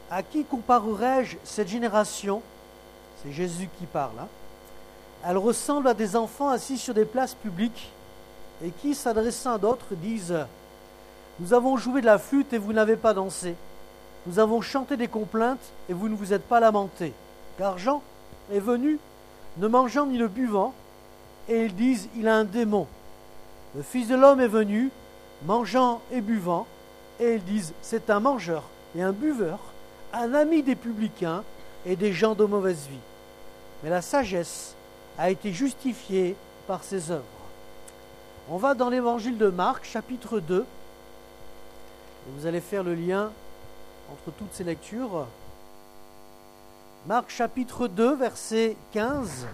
À qui comparerai-je cette génération ? C'est Jésus qui parle. Elle ressemble à des enfants assis sur des places publiques et qui, s'adressant à d'autres, disent « Nous avons joué de la flûte et vous n'avez pas dansé. Nous avons chanté des complaintes et vous ne vous êtes pas lamentés. Car Jean est venu, ne mangeant ni ne buvant, et ils disent « Il a un démon. » Le Fils de l'homme est venu, mangeant et buvant, et ils disent « C'est un mangeur et un buveur, un ami des publicains et des gens de mauvaise vie. » Mais la sagesse a été justifiée par ses œuvres. On va dans l'évangile de Marc, chapitre 2, et vous allez faire le lien entre toutes ces lectures. Marc, chapitre 2, verset 15.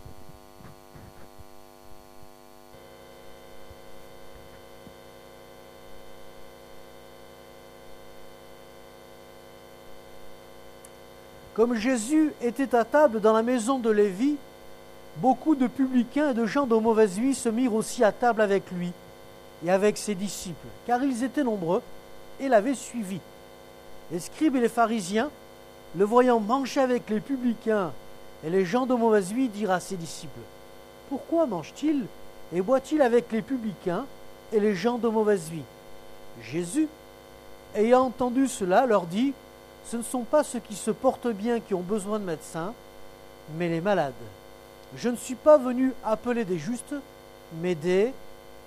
Comme Jésus était à table dans la maison de Lévi, beaucoup de publicains et de gens de mauvaise vie se mirent aussi à table avec lui et avec ses disciples, car ils étaient nombreux et l'avaient suivi. Les scribes et les pharisiens, le voyant manger avec les publicains et les gens de mauvaise vie, dirent à ses disciples « Pourquoi mange-t-il et boit-il avec les publicains et les gens de mauvaise vie ?» Jésus, ayant entendu cela, leur dit « Ce ne sont pas ceux qui se portent bien qui ont besoin de médecins, mais les malades. Je ne suis pas venu appeler des justes, mais des pécheurs. »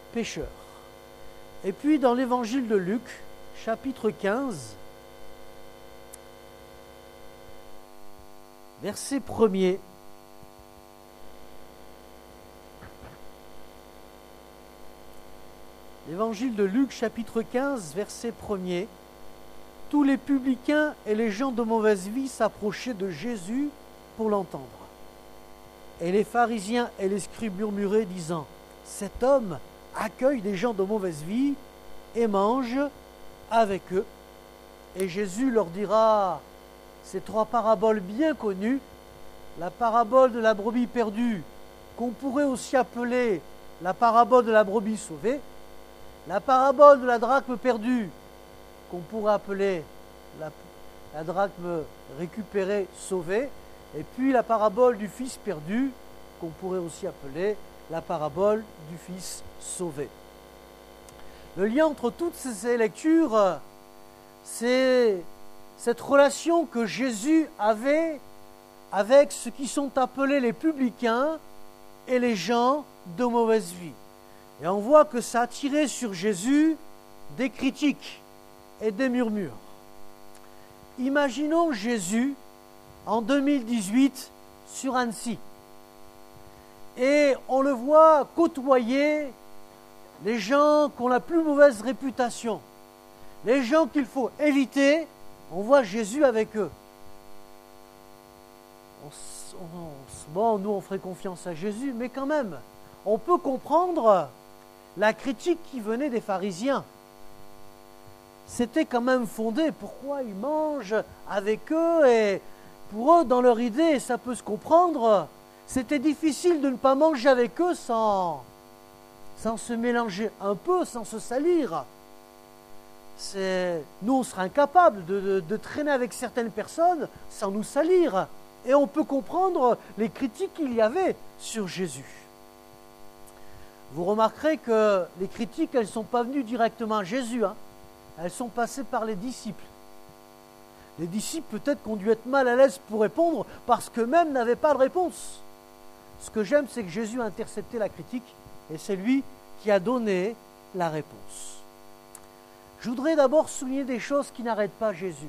Et puis dans l'évangile de Luc, chapitre 15, verset 1er. L'évangile de Luc, chapitre 15, verset 1er. Tous les publicains et les gens de mauvaise vie s'approchaient de Jésus pour l'entendre. Et les pharisiens et les scribes murmuraient, disant « Cet homme accueille des gens de mauvaise vie et mange avec eux. » Et Jésus leur dira ces trois paraboles bien connues, la parabole de la brebis perdue, qu'on pourrait aussi appeler la parabole de la brebis sauvée, la parabole de la drachme perdue, qu'on pourrait appeler la drachme récupérée, sauvée, et puis la parabole du fils perdu, qu'on pourrait aussi appeler la parabole du fils sauvé. Le lien entre toutes ces lectures, c'est cette relation que Jésus avait avec ceux qui sont appelés les publicains et les gens de mauvaise vie. Et on voit que ça a tiré sur Jésus des critiques et des murmures. Imaginons Jésus en 2018 sur Annecy. Et on le voit côtoyer les gens qui ont la plus mauvaise réputation, les gens qu'il faut éviter. On voit Jésus avec eux. Bon, nous on ferait confiance à Jésus, mais quand même, on peut comprendre la critique qui venait des pharisiens. C'était quand même fondé. Pourquoi ils mangent avec eux? Et pour eux, dans leur idée, ça peut se comprendre, c'était difficile de ne pas manger avec eux sans se mélanger un peu, sans se salir. Nous, on serait incapables de traîner avec certaines personnes sans nous salir. Et on peut comprendre les critiques qu'il y avait sur Jésus. Vous remarquerez que les critiques, elles ne sont pas venues directement à Jésus. Elles sont passées par les disciples. Les disciples, peut-être, qui ont dû être mal à l'aise pour répondre parce qu'eux-mêmes n'avaient pas de réponse. Ce que j'aime, c'est que Jésus a intercepté la critique et c'est lui qui a donné la réponse. Je voudrais d'abord souligner des choses qui n'arrêtent pas Jésus.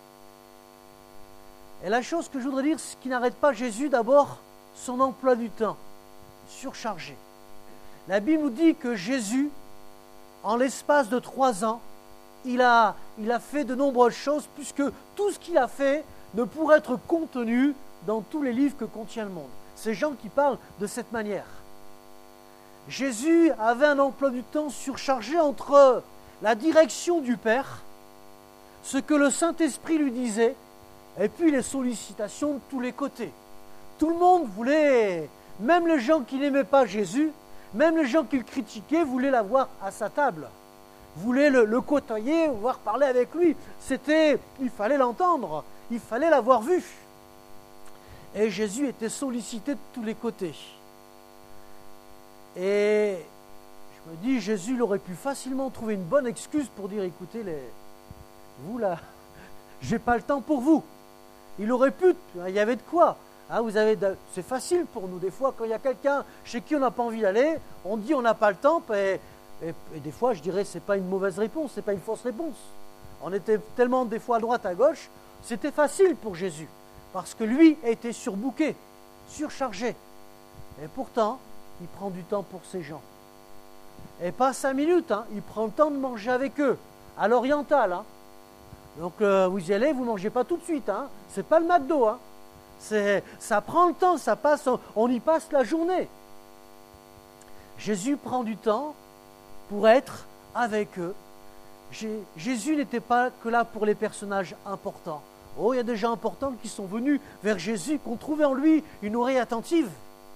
Et la chose que je voudrais dire, ce qui n'arrête pas Jésus, d'abord, son emploi du temps, surchargé. La Bible nous dit que Jésus, en l'espace de 3 ans, il a fait de nombreuses choses, puisque tout ce qu'il a fait ne pourrait être contenu dans tous les livres que contient le monde. C'est Jean qui parle de cette manière. Jésus avait un emploi du temps surchargé entre la direction du Père, ce que le Saint-Esprit lui disait, et puis les sollicitations de tous les côtés. Tout le monde voulait, même les gens qui n'aimaient pas Jésus, même les gens qui le critiquaient, voulaient l'avoir à sa table. voulaient le côtoyer, voire parler avec lui. Il fallait l'entendre, il fallait l'avoir vu. Et Jésus était sollicité de tous les côtés. Et je me dis, Jésus il aurait pu facilement trouver une bonne excuse pour dire, écoutez, vous là, j'ai pas le temps pour vous. Il aurait pu, il y avait de quoi. C'est facile pour nous, des fois, quand il y a quelqu'un chez qui on n'a pas envie d'aller, on dit on n'a pas le temps, et des fois, je dirais, c'est pas une mauvaise réponse, c'est pas une fausse réponse. On était tellement des fois à droite, à gauche, c'était facile pour Jésus, parce que lui était surbooké, surchargé. Et pourtant, il prend du temps pour ces gens. Et pas 5 minutes, il prend le temps de manger avec eux, à l'oriental. Donc vous y allez, vous ne mangez pas tout de suite, c'est pas le McDo. Ça prend le temps, ça passe, on y passe la journée. Jésus prend du temps pour être avec eux. Jésus n'était pas que là pour les personnages importants. Oh, il y a des gens importants qui sont venus vers Jésus, qui ont trouvé en lui une oreille attentive.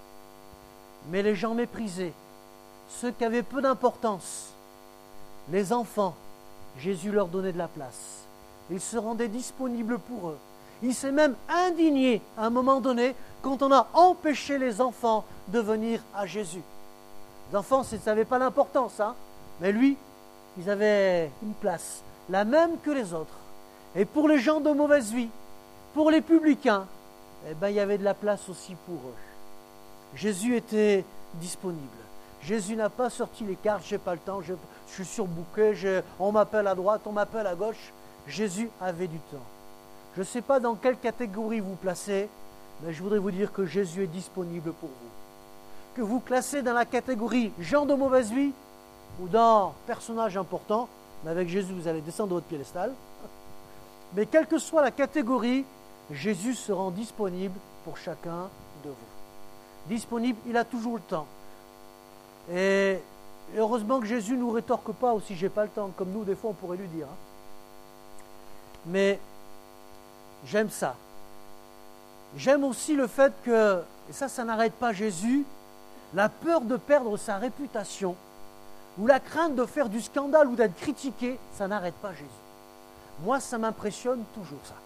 Mais les gens méprisés, ceux qui avaient peu d'importance, les enfants, Jésus leur donnait de la place. Il se rendait disponible pour eux. Il s'est même indigné à un moment donné quand on a empêché les enfants de venir à Jésus. Les enfants, ça n'avait pas d'importance, mais lui, ils avaient une place, la même que les autres. Et pour les gens de mauvaise vie, pour les publicains, il y avait de la place aussi pour eux. Jésus était disponible. Jésus n'a pas sorti les cartes, j'ai pas le temps, je suis surbooké, on m'appelle à droite, on m'appelle à gauche. Jésus avait du temps. Je ne sais pas dans quelle catégorie vous placez, mais je voudrais vous dire que Jésus est disponible pour vous. Que vous classez dans la catégorie gens de mauvaise vie ou dans personnage important, mais avec Jésus vous allez descendre de votre piédestal. Mais quelle que soit la catégorie, Jésus se rend disponible pour chacun de vous. Disponible, il a toujours le temps. Et heureusement que Jésus ne nous rétorque pas aussi, j'ai pas le temps, comme nous des fois on pourrait lui dire. Mais j'aime ça. J'aime aussi le fait que, et ça n'arrête pas Jésus, la peur de perdre sa réputation ou la crainte de faire du scandale ou d'être critiqué, ça n'arrête pas Jésus. Moi, ça m'impressionne toujours ça.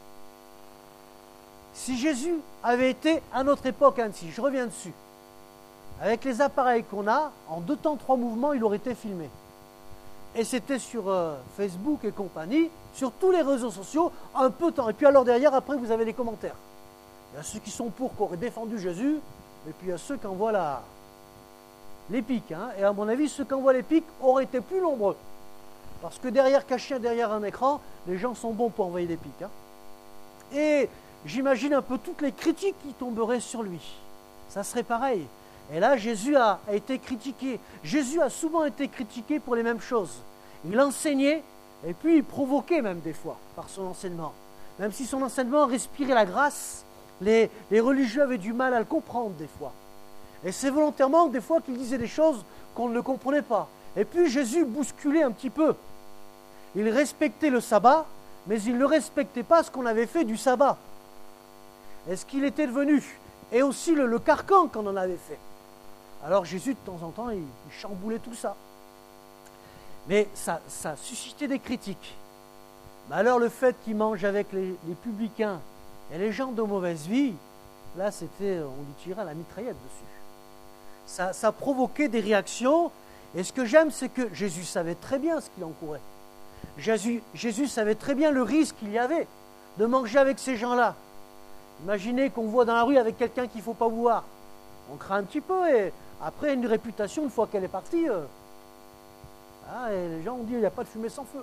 Si Jésus avait été à notre époque, si je reviens dessus, avec les appareils qu'on a, en 2 temps 3 mouvements, il aurait été filmé. Et c'était sur Facebook et compagnie, sur tous les réseaux sociaux, un peu de temps. Et puis alors derrière, après, vous avez les commentaires. Il y a ceux qui sont pour, qui auraient défendu Jésus, et puis il y a ceux qui envoient les pics. Et à mon avis, ceux qui envoient les pics auraient été plus nombreux. Parce que caché derrière un écran, les gens sont bons pour envoyer des pics. Et j'imagine un peu toutes les critiques qui tomberaient sur lui. Ça serait pareil. Et là, Jésus a été critiqué. Jésus a souvent été critiqué pour les mêmes choses. Il enseignait, et puis il provoquait même des fois par son enseignement. Même si son enseignement respirait la grâce, les religieux avaient du mal à le comprendre des fois. Et c'est volontairement des fois qu'il disait des choses qu'on ne comprenait pas. Et puis Jésus bousculait un petit peu. Il respectait le sabbat, mais il ne respectait pas ce qu'on avait fait du sabbat. Est-ce qu'il était devenu, et aussi le carcan qu'on en avait fait. Alors Jésus, de temps en temps, il chamboulait tout ça. Mais ça suscitait des critiques. Mais alors le fait qu'il mange avec les publicains et les gens de mauvaise vie, là c'était, on lui tirait la mitraillette dessus. Ça provoquait des réactions. Et ce que j'aime, c'est que Jésus savait très bien ce qu'il encourait. Jésus savait très bien le risque qu'il y avait de manger avec ces gens-là. Imaginez qu'on voit dans la rue avec quelqu'un qu'il ne faut pas voir. On craint un petit peu et après une réputation, une fois qu'elle est partie, et les gens ont dit il n'y a pas de fumée sans feu.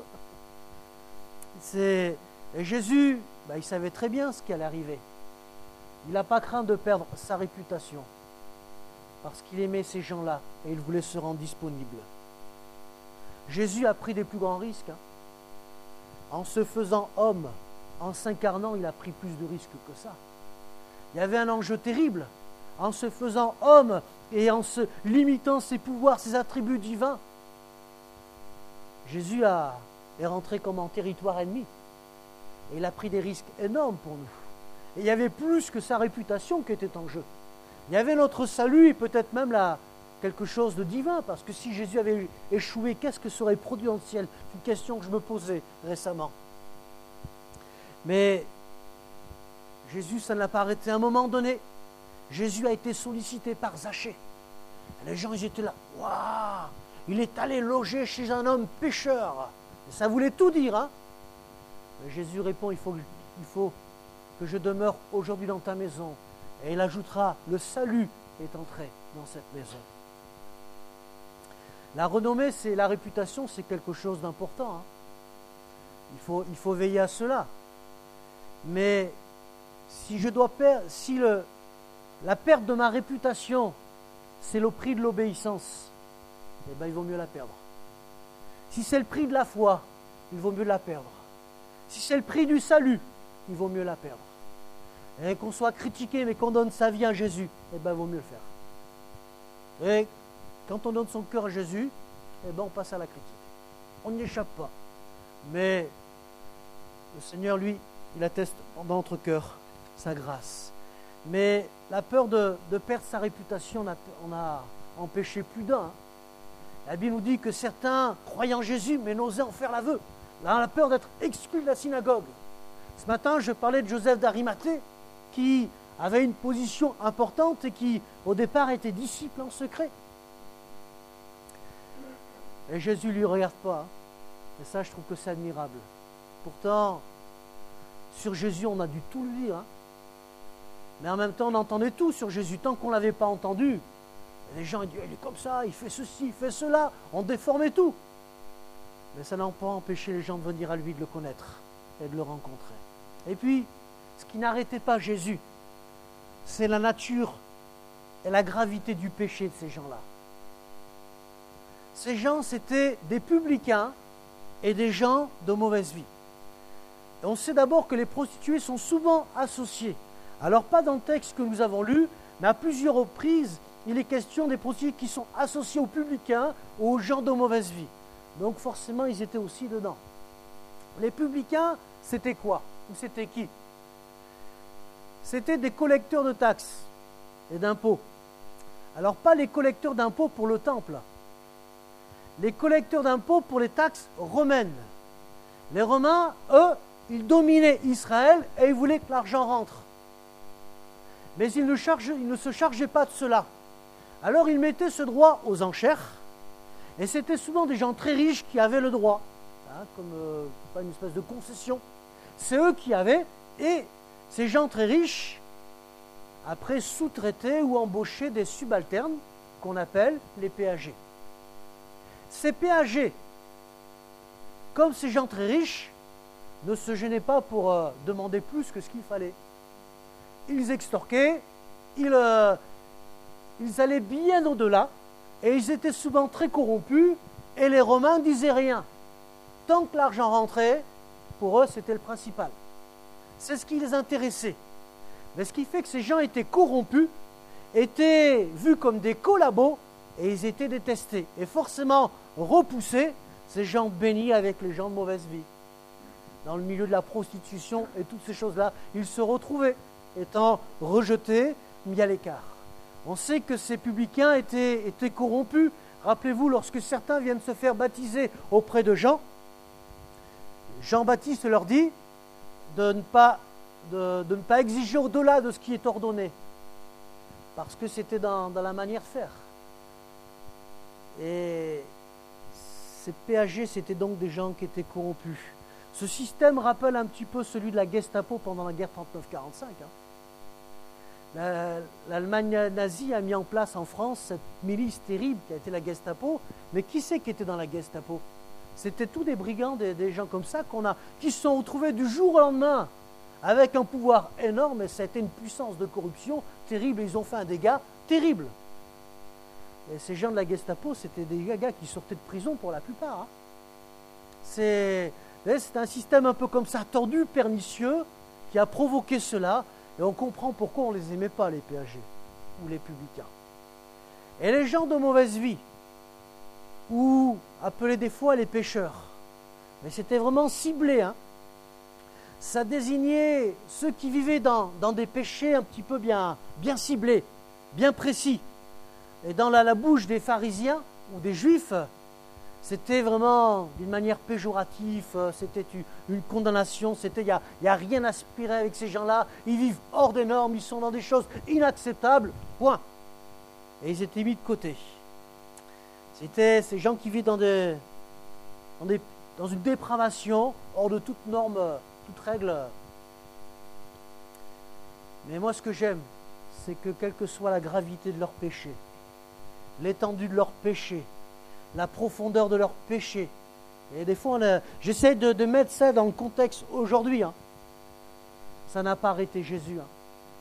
Et Jésus, il savait très bien ce qui allait arriver. Il n'a pas craint de perdre sa réputation parce qu'il aimait ces gens-là et il voulait se rendre disponible. Jésus a pris des plus grands risques. En se faisant homme, en s'incarnant, il a pris plus de risques que ça. Il y avait un enjeu terrible. En se faisant homme et en se limitant ses pouvoirs, ses attributs divins, Jésus est rentré comme en territoire ennemi. Et il a pris des risques énormes pour nous. Et il y avait plus que sa réputation qui était en jeu. Il y avait notre salut et peut-être même quelque chose de divin, parce que si Jésus avait échoué, qu'est-ce que serait produit dans le ciel? C'est une question que je me posais récemment. Mais Jésus, ça ne l'a pas arrêté à un moment donné. Jésus a été sollicité par Zachée. Et les gens, ils étaient là. Waouh! Il est allé loger chez un homme pécheur. Et ça voulait tout dire, hein? Mais Jésus répond, il faut que je demeure aujourd'hui dans ta maison. Et il ajoutera, le salut est entré dans cette maison. La renommée, la réputation, c'est quelque chose d'important, hein? Il faut veiller à cela. Mais si la perte de ma réputation, c'est le prix de l'obéissance, eh bien, il vaut mieux la perdre. Si c'est le prix de la foi, il vaut mieux la perdre. Si c'est le prix du salut, il vaut mieux la perdre. Et qu'on soit critiqué, mais qu'on donne sa vie à Jésus, eh bien, il vaut mieux le faire. Et quand on donne son cœur à Jésus, eh bien, on passe à la critique. On n'y échappe pas. Mais le Seigneur, lui, il atteste dans notre cœur sa grâce. Mais la peur de perdre sa réputation, on a empêché plus d'un. Hein. La Bible nous dit que certains croyaient en Jésus, mais n'osaient en faire l'aveu. Là, on a peur d'être exclu de la synagogue. Ce matin, je parlais de Joseph d'Arimathée, qui avait une position importante et qui, au départ, était disciple en secret. Et Jésus ne lui regarde pas. Hein. Et ça, je trouve que c'est admirable. Pourtant, sur Jésus, on a dû tout lui dire. Hein. Mais en même temps, on entendait tout sur Jésus. Tant qu'on ne l'avait pas entendu, les gens ils disaient, il est comme ça, il fait ceci, il fait cela. On déformait tout. Mais ça n'a pas empêché les gens de venir à lui, de le connaître et de le rencontrer. Et puis, ce qui n'arrêtait pas Jésus, c'est la nature et la gravité du péché de ces gens-là. Ces gens, c'était des publicains et des gens de mauvaise vie. Et on sait d'abord que les prostituées sont souvent associées. Alors, pas dans le texte que nous avons lu, mais à plusieurs reprises, il est question des prostituées qui sont associées aux publicains ou aux gens de mauvaise vie. Donc, forcément, ils étaient aussi dedans. Les publicains, c'était quoi? Ou c'était qui? C'était des collecteurs de taxes et d'impôts. Alors, pas les collecteurs d'impôts pour le temple. Les collecteurs d'impôts pour les taxes romaines. Les Romains, eux, ils dominaient Israël et ils voulaient que l'argent rentre. Mais ils ne se chargeaient pas de cela. Alors ils mettaient ce droit aux enchères, et c'était souvent des gens très riches qui avaient le droit, hein, comme pas une espèce de concession. C'est eux qui avaient, et ces gens très riches, après sous-traitaient ou embauchaient des subalternes qu'on appelle les péagers. Ces péagers, comme ces gens très riches, ne se gênaient pas pour demander plus que ce qu'il fallait. Ils extorquaient, ils allaient bien au-delà, et ils étaient souvent très corrompus, et les Romains ne disaient rien. Tant que l'argent rentrait, pour eux, c'était le principal. C'est ce qui les intéressait. Mais ce qui fait que ces gens étaient corrompus, étaient vus comme des collabos, et ils étaient détestés. Et forcément repoussés, ces gens bénis avec les gens de mauvaise vie. Dans le milieu de la prostitution et toutes ces choses-là, ils se retrouvaient, étant rejetés, mis à l'écart. On sait que ces publicains étaient corrompus. Rappelez-vous, lorsque certains viennent se faire baptiser auprès de Jean, Jean-Baptiste leur dit de ne pas exiger au-delà de ce qui est ordonné, parce que c'était dans la manière de faire. Et ces péagers, c'était donc des gens qui étaient corrompus. Ce système rappelle un petit peu celui de la Gestapo pendant la guerre 39-45. L'Allemagne nazie a mis en place en France cette milice terrible qui a été la Gestapo. Mais qui c'est qui était dans la Gestapo? C'était tous des brigands, des gens comme ça qui se sont retrouvés du jour au lendemain avec un pouvoir énorme, et ça a été une puissance de corruption terrible, et ils ont fait un dégât terrible. Et ces gens de la Gestapo, c'était des gars qui sortaient de prison pour la plupart. Hein. C'est un système un peu comme ça, tordu, pernicieux, qui a provoqué cela, et on comprend pourquoi on ne les aimait pas, les péagers, ou les publicains. Et les gens de mauvaise vie, ou appelés des fois les pécheurs, mais c'était vraiment ciblé, hein. Ça désignait ceux qui vivaient dans des péchés un petit peu bien ciblés, bien précis. Et dans la bouche des pharisiens ou des juifs, c'était vraiment d'une manière péjorative, c'était une condamnation, c'était il n'y a rien à aspirer avec ces gens-là, ils vivent hors des normes, ils sont dans des choses inacceptables, point. Et ils étaient mis de côté. C'était ces gens qui vivent dans une dépravation, hors de toute norme, toute règle. Mais moi, ce que j'aime, c'est que quelle que soit la gravité de leur péché, l'étendue de leur péché, la profondeur de leur péché, et des fois, j'essaie de mettre ça dans le contexte aujourd'hui, hein. Ça n'a pas arrêté Jésus. Hein.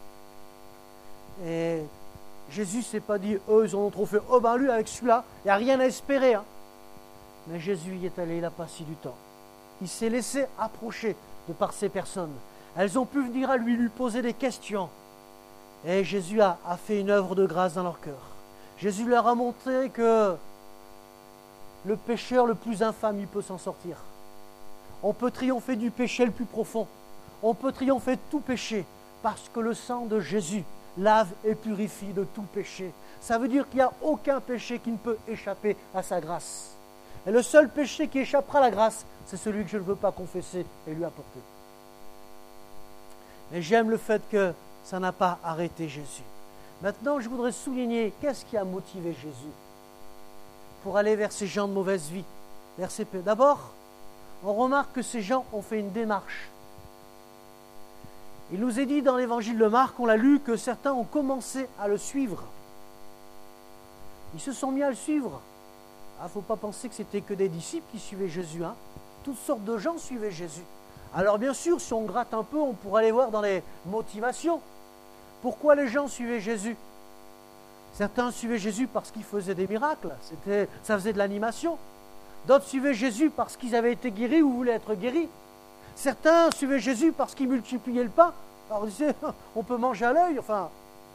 Et Jésus ne s'est pas dit, eux, ils en ont trop fait, oh ben lui, avec celui-là, il n'y a rien à espérer. Hein. Mais Jésus y est allé, il a passé du temps. Il s'est laissé approcher de par ces personnes. Elles ont pu venir à lui poser des questions. Et Jésus a fait une œuvre de grâce dans leur cœur. Jésus leur a montré que le pécheur le plus infâme, il peut s'en sortir. On peut triompher du péché le plus profond. On peut triompher de tout péché parce que le sang de Jésus lave et purifie de tout péché. Ça veut dire qu'il n'y a aucun péché qui ne peut échapper à sa grâce. Et le seul péché qui échappera à la grâce, c'est celui que je ne veux pas confesser et lui apporter. Et j'aime le fait que ça n'a pas arrêté Jésus. Maintenant, je voudrais souligner qu'est-ce qui a motivé Jésus pour aller vers ces gens de mauvaise vie. D'abord, on remarque que ces gens ont fait une démarche. Il nous est dit dans l'évangile de Marc, on l'a lu, que certains ont commencé à le suivre. Ils se sont mis à le suivre. Il ne faut pas penser que c'était que des disciples qui suivaient Jésus. Hein. Toutes sortes de gens suivaient Jésus. Alors bien sûr, si on gratte un peu, on pourrait aller voir dans les motivations. Pourquoi les gens suivaient Jésus? Certains suivaient Jésus parce qu'il faisait des miracles, ça faisait de l'animation. D'autres suivaient Jésus parce qu'ils avaient été guéris ou voulaient être guéris. Certains suivaient Jésus parce qu'il multipliait le pain. Alors on disait, on peut manger à l'œil. Enfin,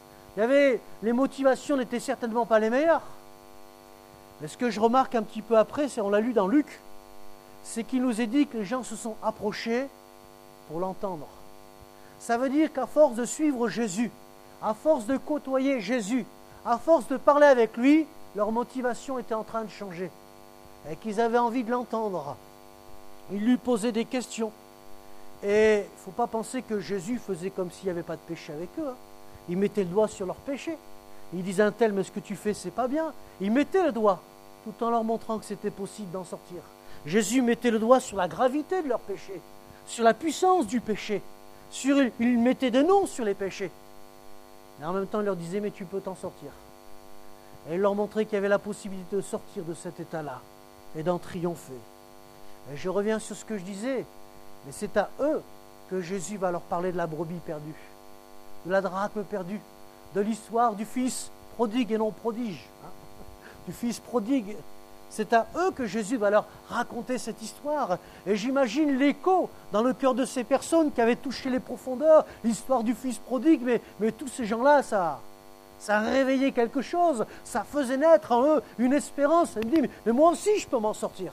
les motivations n'étaient certainement pas les meilleures. Mais ce que je remarque un petit peu après, on l'a lu dans Luc, c'est qu'il nous est dit que les gens se sont approchés pour l'entendre. Ça veut dire qu'à force de suivre Jésus, à force de côtoyer Jésus, à force de parler avec lui, leur motivation était en train de changer. Et qu'ils avaient envie de l'entendre. Ils lui posaient des questions. Et il ne faut pas penser que Jésus faisait comme s'il n'y avait pas de péché avec eux. Hein. Il mettait le doigt sur leur péché. Il disait un tel, mais ce que tu fais, c'est pas bien. Il mettait le doigt, tout en leur montrant que c'était possible d'en sortir. Jésus mettait le doigt sur la gravité de leur péché, sur la puissance du péché. Il mettait des noms sur les péchés. Et en même temps, il leur disait, mais tu peux t'en sortir. Et il leur montrait qu'il y avait la possibilité de sortir de cet état-là et d'en triompher. Et je reviens sur ce que je disais, mais c'est à eux que Jésus va leur parler de la brebis perdue, de la drachme perdue, de l'histoire du fils prodigue et non prodige, hein, du fils prodigue. C'est à eux que Jésus va leur raconter cette histoire. Et j'imagine l'écho dans le cœur de ces personnes qui avaient touché les profondeurs, l'histoire du fils prodigue, mais tous ces gens-là, ça réveillait quelque chose, ça faisait naître en eux une espérance. Ils me disent, mais moi aussi je peux m'en sortir.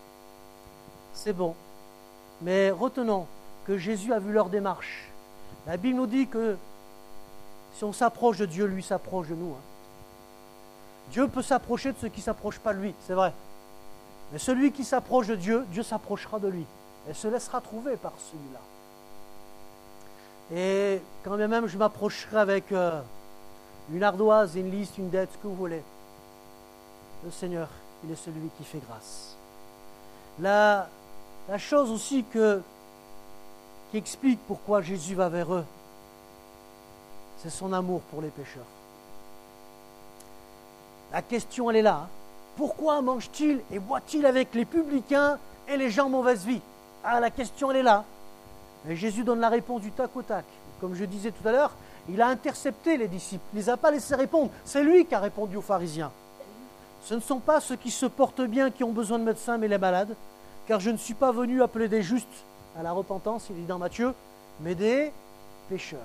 C'est bon. Mais retenons que Jésus a vu leur démarche. La Bible nous dit que si on s'approche de Dieu, lui s'approche de nous. Hein. Dieu peut s'approcher de ceux qui ne s'approchent pas de lui, c'est vrai. Mais celui qui s'approche de Dieu, Dieu s'approchera de lui. Et se laissera trouver par celui-là. Et quand bien même je m'approcherai avec une ardoise, une liste, une dette, ce que vous voulez, le Seigneur, il est celui qui fait grâce. La chose aussi qui explique pourquoi Jésus va vers eux, c'est son amour pour les pécheurs. La question, elle est là. Hein. Pourquoi mange-t-il et boit-il avec les publicains et les gens mauvaise vie? Ah, la question, elle est là. Mais Jésus donne la réponse du tac au tac. Comme je disais tout à l'heure, il a intercepté les disciples. Il ne les a pas laissés répondre. C'est lui qui a répondu aux pharisiens. Ce ne sont pas ceux qui se portent bien qui ont besoin de médecins, mais les malades. Car je ne suis pas venu appeler des justes à la repentance, il dit dans Matthieu, mais des pécheurs.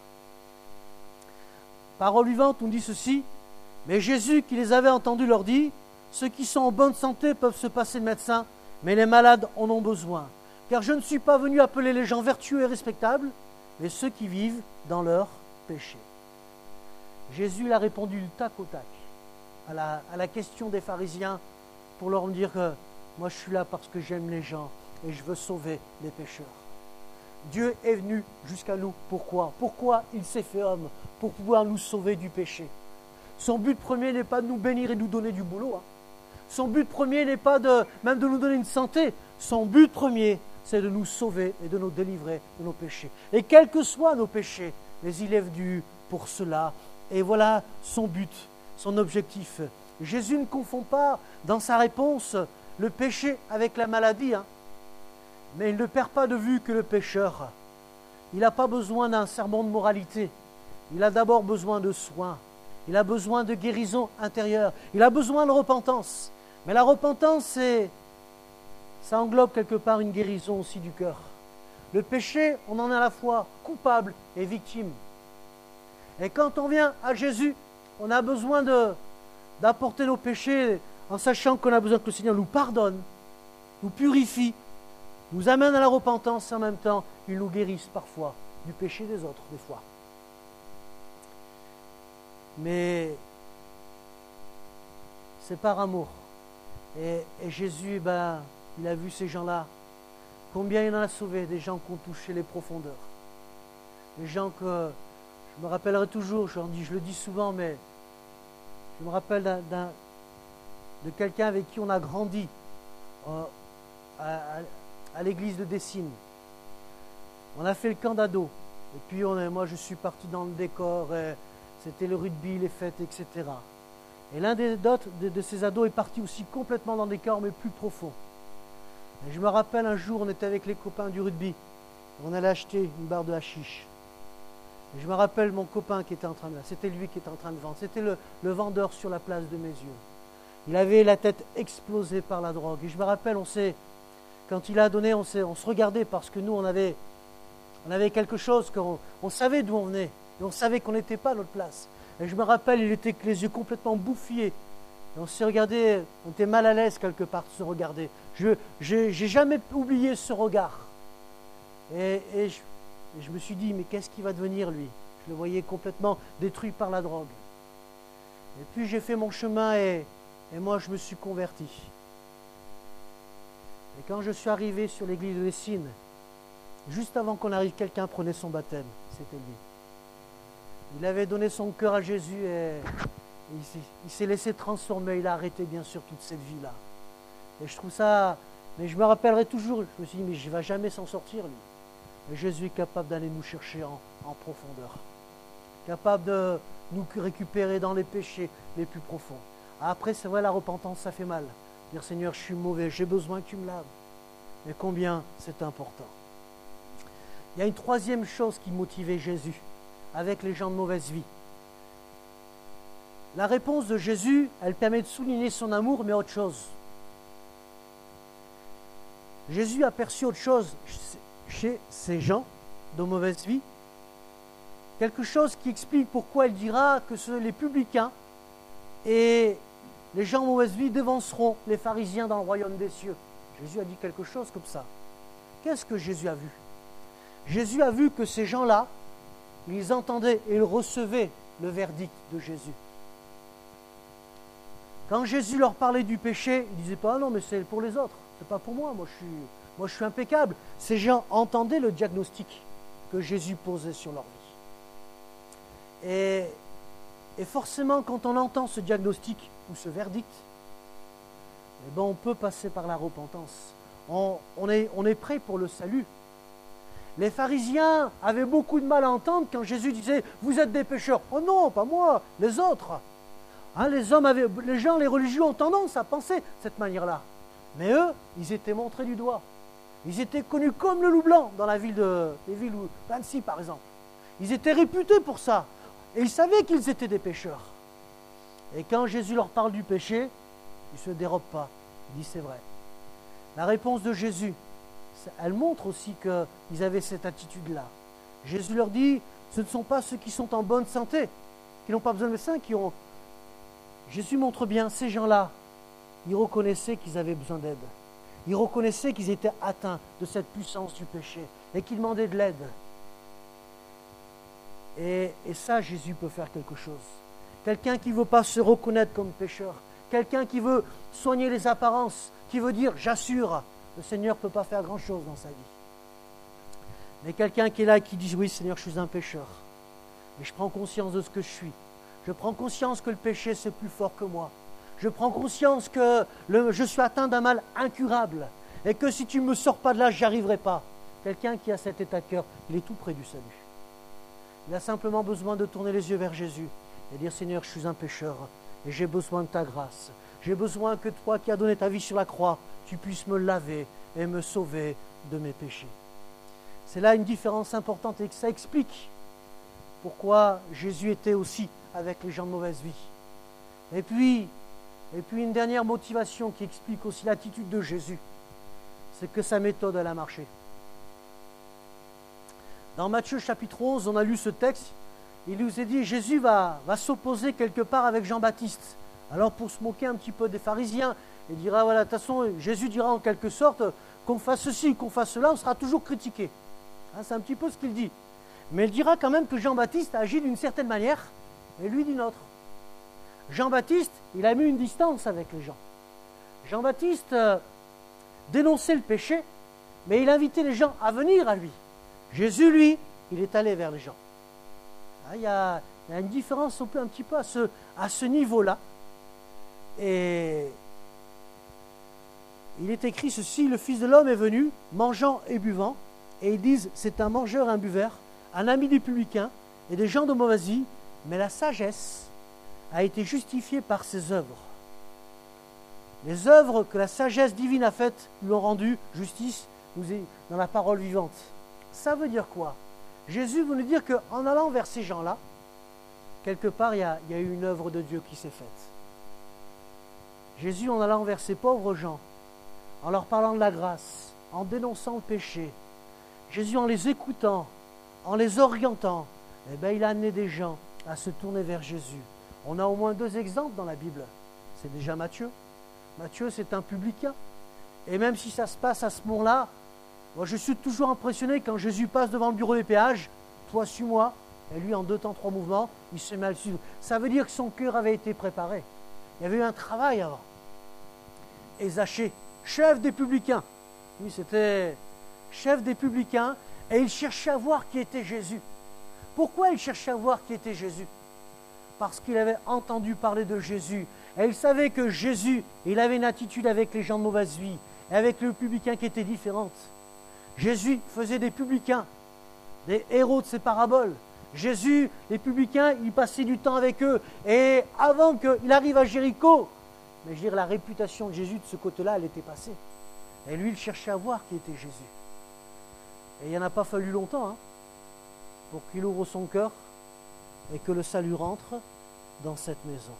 Parole vivante, on dit ceci. Mais Jésus, qui les avait entendus, leur dit, ceux qui sont en bonne santé peuvent se passer de médecins, mais les malades en ont besoin. Car je ne suis pas venu appeler les gens vertueux et respectables, mais ceux qui vivent dans leur péché. Jésus l'a répondu du tac au tac. à la question des pharisiens pour leur dire que moi je suis là parce que j'aime les gens et je veux sauver les pécheurs. Dieu est venu jusqu'à nous. Pourquoi? Pourquoi il s'est fait homme? Pour pouvoir nous sauver du péché. Son but premier n'est pas de nous bénir et de nous donner du boulot. Son but premier n'est pas même de nous donner une santé. Son but premier, c'est de nous sauver et de nous délivrer de nos péchés. Et quels que soient nos péchés, mais il est venu pour cela. Et voilà son but, son objectif. Jésus ne confond pas dans sa réponse le péché avec la maladie. Mais il ne perd pas de vue que le pécheur, il n'a pas besoin d'un sermon de moralité. Il a d'abord besoin de soins. Il a besoin de guérison intérieure. Il a besoin de repentance. Mais la repentance, ça englobe quelque part une guérison aussi du cœur. Le péché, on en est à la fois coupable et victime. Et quand on vient à Jésus, on a besoin d'apporter nos péchés en sachant qu'on a besoin que le Seigneur nous pardonne, nous purifie, nous amène à la repentance et en même temps, il nous guérisse parfois du péché des autres, des fois. Mais c'est par amour. Et Jésus, il a vu ces gens-là. Combien il en a sauvé, des gens qui ont touché les profondeurs. Des gens que je me rappellerai toujours, je le dis souvent, mais je me rappelle de quelqu'un avec qui on a grandi à l'église de Dessines. On a fait le camp d'ados. Et puis moi je suis parti dans le décor, c'était le rugby, les fêtes, etc. Et l'un de ces ados est parti aussi complètement dans le décor, mais plus profond. Et je me rappelle un jour, on était avec les copains du rugby. On allait acheter une barre de hashish. Et je me rappelle mon copain qui était en train de... C'était lui qui était en train de vendre. C'était le vendeur sur la place de mes yeux. Il avait la tête explosée par la drogue. Et je me rappelle, quand il a donné, on se regardait parce que nous, on avait quelque chose, on savait d'où on venait. Et on savait qu'on n'était pas à notre place. Et je me rappelle, il était avec les yeux complètement bouffillés. Et on s'est regardé, on était mal à l'aise quelque part de se regarder. J'ai jamais oublié ce regard. Et je me suis dit, mais qu'est-ce qu'il va devenir lui? Je le voyais complètement détruit par la drogue. Et puis j'ai fait mon chemin et moi je me suis converti. Et quand je suis arrivé sur l'église de Dessines, juste avant qu'on arrive, quelqu'un prenait son baptême. C'était lui. Il avait donné son cœur à Jésus et il s'est laissé transformer. Il a arrêté bien sûr toute cette vie-là. Et je trouve ça... Mais je me rappellerai toujours, je me suis dit, mais je ne vais jamais s'en sortir lui. Et Jésus est capable d'aller nous chercher en profondeur. Capable de nous récupérer dans les péchés les plus profonds. Après, c'est vrai, la repentance, ça fait mal. Dire, Seigneur, je suis mauvais, j'ai besoin que tu me laves. Mais combien c'est important. Il y a une troisième chose qui motivait Jésus avec les gens de mauvaise vie. La réponse de Jésus, elle permet de souligner son amour, mais autre chose. Jésus a perçu autre chose chez ces gens de mauvaise vie. Quelque chose qui explique pourquoi il dira que les publicains et les gens de mauvaise vie devanceront les pharisiens dans le royaume des cieux. Jésus a dit quelque chose comme ça. Qu'est-ce que Jésus a vu? Jésus a vu que ces gens-là, ils entendaient et ils recevaient le verdict de Jésus. Quand Jésus leur parlait du péché, ils ne disaient pas « Ah non, mais c'est pour les autres, c'est pas pour moi, moi je suis impeccable ». Ces gens entendaient le diagnostic que Jésus posait sur leur vie. Et forcément, quand on entend ce diagnostic ou ce verdict, on peut passer par la repentance. On est prêt pour le salut. Les pharisiens avaient beaucoup de mal à entendre quand Jésus disait « Vous êtes des pécheurs ». « Oh non, pas moi, les autres ». Les gens, les religieux ont tendance à penser de cette manière-là. Mais eux, ils étaient montrés du doigt. Ils étaient connus comme le loup blanc dans les villes d'Annecy, par exemple. Ils étaient réputés pour ça. Et ils savaient qu'ils étaient des pécheurs. Et quand Jésus leur parle du péché, ils ne se dérobent pas. Ils disent c'est vrai. La réponse de Jésus, elle montre aussi qu'ils avaient cette attitude-là. Jésus leur dit, ce ne sont pas ceux qui sont en bonne santé, qui n'ont pas besoin de médecin, qui ont... Jésus montre bien, ces gens-là, ils reconnaissaient qu'ils avaient besoin d'aide. Ils reconnaissaient qu'ils étaient atteints de cette puissance du péché et qu'ils demandaient de l'aide. Et ça, Jésus peut faire quelque chose. quelqu'un qui ne veut pas se reconnaître comme pécheur, quelqu'un qui veut soigner les apparences, qui veut dire « j'assure », le Seigneur ne peut pas faire grand-chose dans sa vie. Mais quelqu'un qui est là et qui dit « oui Seigneur, je suis un pécheur, et je prends conscience de ce que je suis. Je prends conscience que le péché c'est plus fort que moi. Je prends conscience que je suis atteint d'un mal incurable et que si tu ne me sors pas de là, je n'y arriverai pas. » Quelqu'un qui a cet état de cœur, il est tout près du salut. Il a simplement besoin de tourner les yeux vers Jésus et dire « Seigneur, je suis un pécheur et j'ai besoin de ta grâce. J'ai besoin que toi qui as donné ta vie sur la croix, tu puisses me laver et me sauver de mes péchés. » C'est là une différence importante et que ça explique pourquoi Jésus était aussi avec les gens de mauvaise vie. Et puis une dernière motivation qui explique aussi l'attitude de Jésus, c'est que sa méthode, elle a marché. Dans Matthieu chapitre 11, on a lu ce texte, il nous est dit, Jésus va s'opposer quelque part avec Jean-Baptiste. Alors pour se moquer un petit peu des pharisiens, il dira, voilà, de toute façon, Jésus dira en quelque sorte, qu'on fasse ceci, qu'on fasse cela, on sera toujours critiqué. Hein, c'est un petit peu ce qu'il dit. Mais il dira quand même que Jean-Baptiste agit d'une certaine manière, et lui d'une autre. Jean-Baptiste, il a mis une distance avec les gens. Jean-Baptiste dénonçait le péché, mais il invitait les gens à venir à lui. Jésus, lui, il est allé vers les gens. Il y a une différence un petit peu à ce niveau-là. Et il est écrit ceci, le Fils de l'homme est venu, mangeant et buvant, et ils disent, c'est un mangeur et un buveur, un ami des publicains et des gens de mauvaise vie, mais la sagesse a été justifiée par ses œuvres. Les œuvres que la sagesse divine a faites lui ont rendu justice dans la parole vivante. Ça veut dire quoi? Jésus veut nous dire qu'en allant vers ces gens-là, quelque part, il y a eu une œuvre de Dieu qui s'est faite. Jésus, en allant vers ces pauvres gens, en leur parlant de la grâce, en dénonçant le péché, Jésus, en les écoutant, en les orientant, eh bien, il a amené des gens à se tourner vers Jésus. On a au moins 2 exemples dans la Bible. C'est déjà Matthieu. Matthieu, c'est un publicain. Et même si ça se passe à ce moment-là, moi, je suis toujours impressionné quand Jésus passe devant le bureau des péages, toi, suis-moi, et lui, en 2 temps, 3 mouvements, il se met à le suivre. Ça veut dire que son cœur avait été préparé. Il y avait eu un travail avant. Et Zachée, chef des publicains, lui, c'était chef des publicains, et il cherchait à voir qui était Jésus. Pourquoi il cherchait à voir qui était Jésus? Parce qu'il avait entendu parler de Jésus. Et il savait que Jésus, il avait une attitude avec les gens de mauvaise vie, et avec les publicains qui était différente. Jésus faisait des publicains, des héros de ses paraboles. Jésus, les publicains, il passait du temps avec eux. Et avant qu'il arrive à Jéricho, mais je veux dire, la réputation de Jésus de ce côté-là, elle était passée. Et lui, il cherchait à voir qui était Jésus. Et il n'y en a pas fallu longtemps pour qu'il ouvre son cœur et que le salut rentre dans cette maison.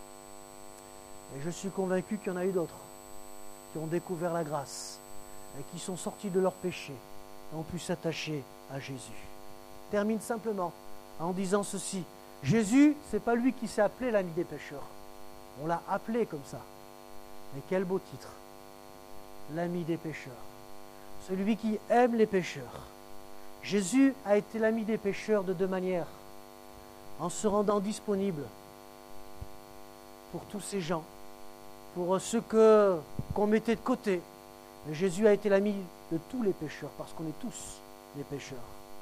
Et je suis convaincu qu'il y en a eu d'autres qui ont découvert la grâce et qui sont sortis de leurs péchés et ont pu s'attacher à Jésus. Je termine simplement en disant ceci. Jésus, ce n'est pas lui qui s'est appelé l'ami des pécheurs. On l'a appelé comme ça. Mais quel beau titre. L'ami des pécheurs. Celui qui aime les pécheurs. Jésus a été l'ami des pécheurs de 2 manières. En se rendant disponible pour tous ces gens, pour ceux qu'on mettait de côté. Mais Jésus a été l'ami de tous les pécheurs, parce qu'on est tous des pécheurs.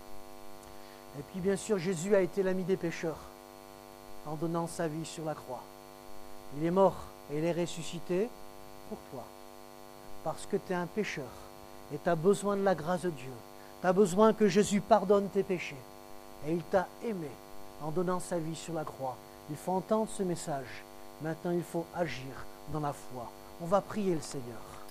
Et puis bien sûr, Jésus a été l'ami des pécheurs en donnant sa vie sur la croix. Il est mort et il est ressuscité pour toi, parce que tu es un pécheur et tu as besoin de la grâce de Dieu. Tu as besoin que Jésus pardonne tes péchés. Et il t'a aimé en donnant sa vie sur la croix. Il faut entendre ce message. Maintenant, il faut agir dans la foi. On va prier le Seigneur.